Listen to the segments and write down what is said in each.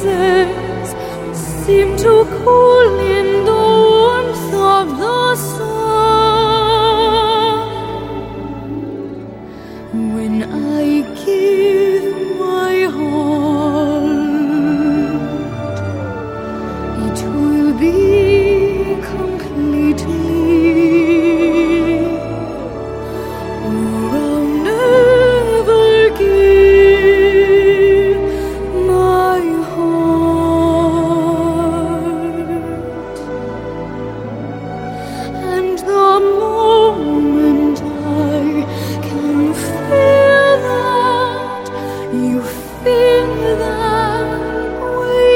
kisses seem to cool in the warmth of the sun. When I give my heart, it will be completely, or I'll never give my heart. And the moment I can feel that you feel that way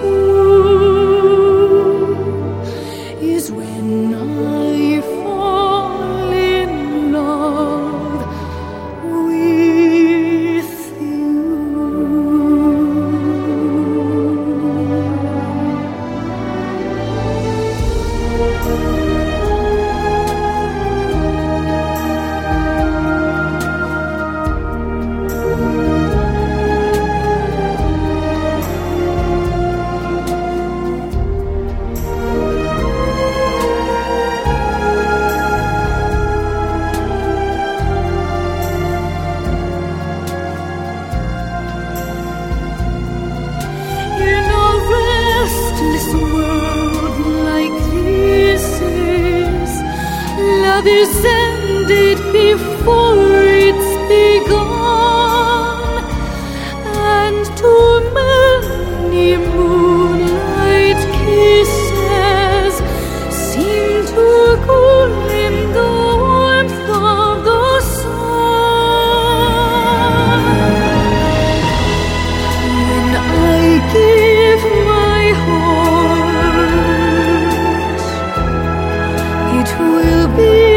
too is when I fall in love with you. In a restless world like this is, love is ended before it's begun, and too many moonlight kisses seem to cool in the warmth of the sun. When I give my heart, it will be